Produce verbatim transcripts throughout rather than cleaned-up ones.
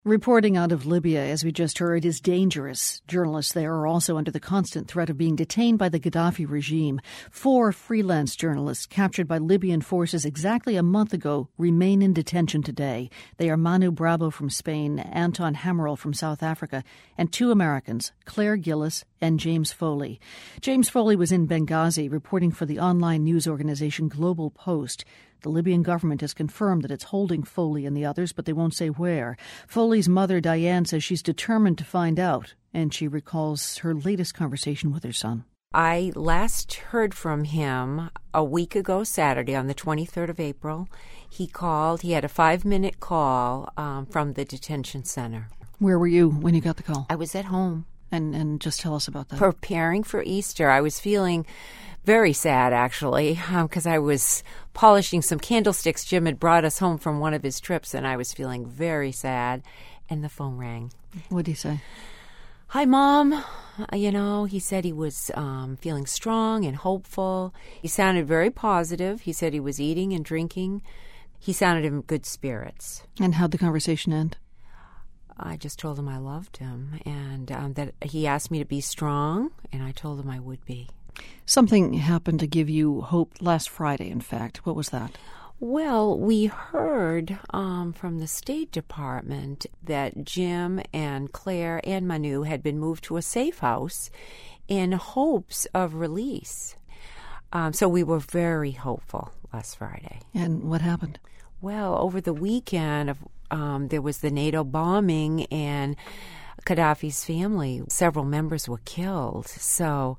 Reporting out of Libya, as we just heard, is dangerous. Journalists there are also under the constant threat of being detained by the Gaddafi regime. Four freelance journalists captured by Libyan forces exactly a month ago remain in detention today. They are Manu Bravo from Spain, Anton Hammerl from South Africa, and two Americans, Claire Gillis and James Foley. James Foley was in Benghazi reporting for the online news organization Global Post. The Libyan government has confirmed that it's holding Foley and the others, but they won't say where. Foley's mother, Diane, says she's determined to find out, and she recalls her latest conversation with her son. I last heard from him a week ago Saturday on the twenty-third of April. He called. He had a five-minute call um, from the detention center. Where were you when you got the call? I was at home. And, and just tell us about that. Preparing for Easter. I was feeling very sad, actually, because um, I was polishing some candlesticks. Jim had brought us home from one of his trips, and I was feeling very sad. And the phone rang. What did he say? Hi, Mom. You know, he said he was um, feeling strong and hopeful. He sounded very positive. He said he was eating and drinking. He sounded in good spirits. And how'd the conversation end? I just told him I loved him, and um, that he asked me to be strong, and I told him I would be. Something happened to give you hope last Friday, in fact. What was that? Well, we heard um, from the State Department that Jim and Claire and Manu had been moved to a safe house in hopes of release. Um, so we were very hopeful last Friday. And what happened? Well, over the weekend, of, um, there was the NATO bombing, and Gaddafi's family, several members were killed. So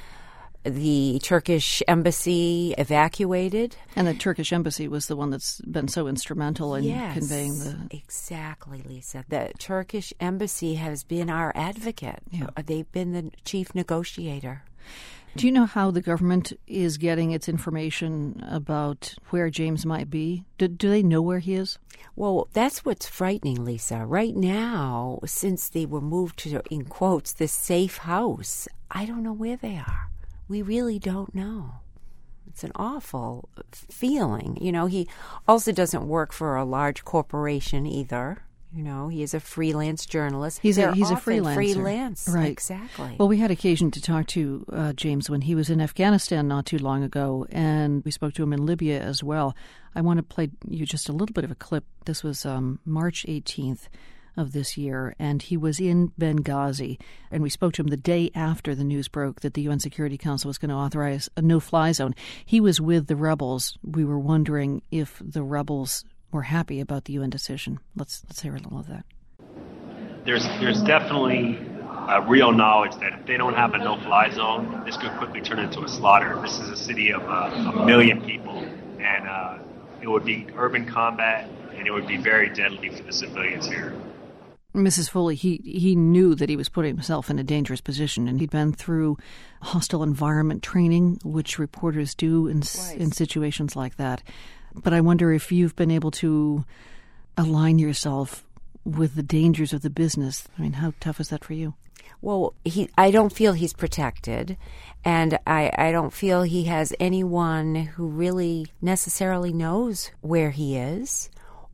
the Turkish embassy evacuated. And the Turkish embassy was the one that's been so instrumental in yes, conveying the... Exactly, Lisa. The Turkish embassy has been our advocate. Yeah. They've been the chief negotiator. Do you know how the government is getting its information about where James might be? Do, do they know where he is? Well, that's what's frightening, Lisa. Right now, since they were moved to, in quotes, this safe house, I don't know where they are. We really don't know. It's an awful feeling. You know, he also doesn't work for a large corporation either. You know, he is a freelance journalist. He's They're a he's a often freelancer. Freelance, right? Exactly. Well, we had occasion to talk to uh, James when he was in Afghanistan not too long ago, and we spoke to him in Libya as well. I want to play you just a little bit of a clip. This was um, March eighteenth of this year, and he was in Benghazi, and we spoke to him the day after the news broke that the U N Security Council was going to authorize a no-fly zone. He was with the rebels. We were wondering if the rebels were happy about the U N decision. Let's let's hear a little of that. There's there's definitely a real knowledge that if they don't have a no-fly zone, this could quickly turn into a slaughter. This is a city of uh, a million people, and uh, it would be urban combat, and it would be very deadly for the civilians here. Missus Foley, he, he knew that he was putting himself in a dangerous position, and he'd been through hostile environment training, which reporters do in right. in situations like that. But I wonder if you've been able to align yourself with the dangers of the business. I mean, how tough is that for you? Well, he, I don't feel he's protected, and I, I don't feel he has anyone who really necessarily knows where he is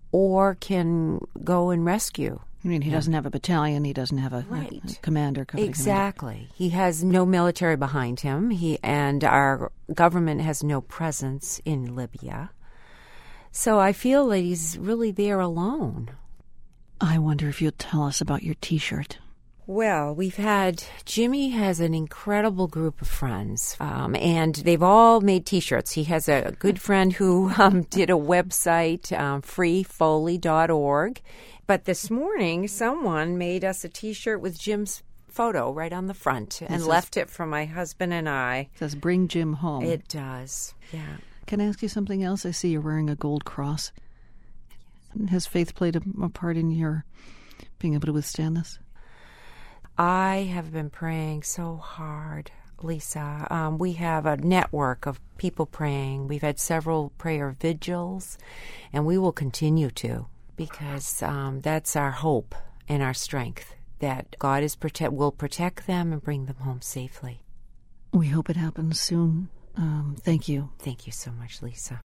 or can go and rescue. I mean, he doesn't have a battalion. He doesn't have a, right. a, a commander. Exactly. Commander. He has no military behind him. He and our government has no presence in Libya. So I feel that he's really there alone. I wonder if you'll tell us about your T-shirt. Well, we've had, Jimmy has an incredible group of friends, um, and they've all made T-shirts. He has a good friend who um, did a website, um, free foley dot org. But this morning, someone made us a T-shirt with Jim's photo right on the front and says, left it for my husband and I. It says, bring Jim home. It does, yeah. Can I ask you something else? I see you're wearing a gold cross. Has faith played a, a part in your being able to withstand this? I have been praying so hard, Lisa. Um, we have a network of people praying. We've had several prayer vigils, and we will continue to. Because um, that's our hope and our strength, that God is protect will protect them and bring them home safely. We hope it happens soon. Um, thank you. Thank you so much, Lisa.